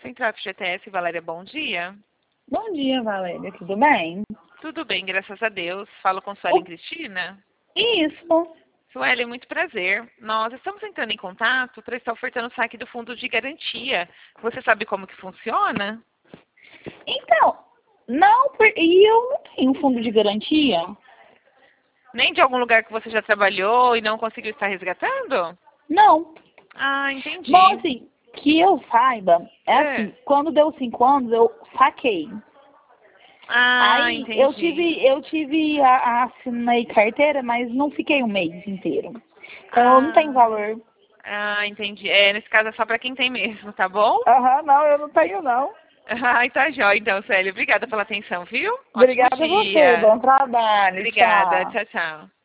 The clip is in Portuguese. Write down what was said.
Central FGTS, Valéria, bom dia. Bom dia, Valéria. Tudo bem? Tudo bem, graças a Deus. Falo com Suelen Cristina. Isso. Suelen, muito prazer. Nós estamos entrando em contato para estar ofertando o saque do fundo de garantia. Você sabe como que funciona? Então, não, e eu não tenho fundo de garantia? Nem de algum lugar que você já trabalhou e não conseguiu estar resgatando? Não. Ah, entendi. Bom, assim, que eu saiba, assim, quando deu 5 anos, eu saquei. Ah, Aí entendi. assinei carteira, mas não fiquei um mês inteiro. Então eu não tenho valor. Entendi. Nesse caso é só para quem tem mesmo, tá bom? Aham, não, eu não tenho não. Ai, tá jóia então, Célia. Obrigada pela atenção, viu? Ótimo Obrigada a você, dia. bom trabalho, Obrigada. tchau. Tchau, tchau.